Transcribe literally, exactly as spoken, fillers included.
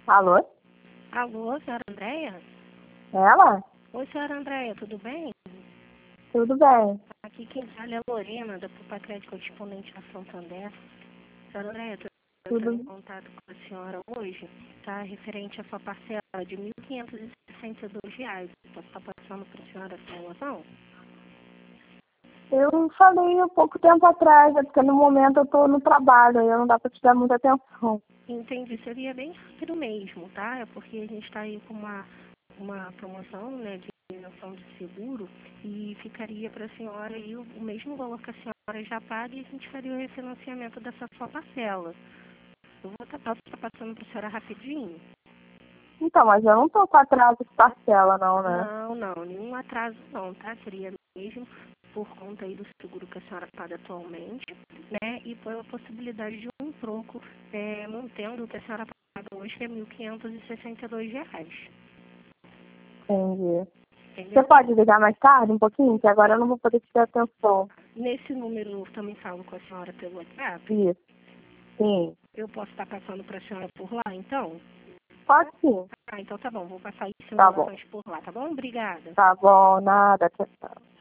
Alô? Alô, senhora Andréia? Ela? Oi, senhora Andréia, tudo bem? Tudo bem. Aqui quem fala é a Lorena, da Pupa Crédito Correspondente a Santander. Senhora Andréia, estou entrando em Tudo. contato com a senhora hoje, tá? Referente à sua parcela de mil quinhentos e sessenta e dois reais. Posso estar passando para a senhora essa relação? Eu falei há pouco tempo atrás, é porque no momento eu estou no trabalho, aí não dá para te dar muita atenção. Entendi, seria bem rápido mesmo, tá? É porque a gente está aí com uma, uma promoção, né, de isenção de seguro e ficaria para a senhora aí o, o mesmo valor que a senhora já paga e a gente faria o refinanciamento dessa sua parcela. Eu vou estar tá passando para a senhora rapidinho. Então, mas eu não estou com atraso de parcela não, né? Não, não, nenhum atraso não, tá? Seria mesmo por conta aí do seguro que a senhora paga atualmente, né? E pela possibilidade de um troco, é, mantendo o que a senhora paga hoje, que é mil quinhentos e sessenta e dois reais. Entendi. Entendeu? Você pode ligar mais tarde um pouquinho, que agora eu não vou poder te dar atenção. Nesse número eu também falo com a senhora pelo WhatsApp. Isso. Sim. Eu posso estar passando para a senhora por lá, então? Pode sim. Ah, então tá bom, vou passar as Tá bom. informações por lá, tá bom? Obrigada. Tá bom, nada, tchau, tchau.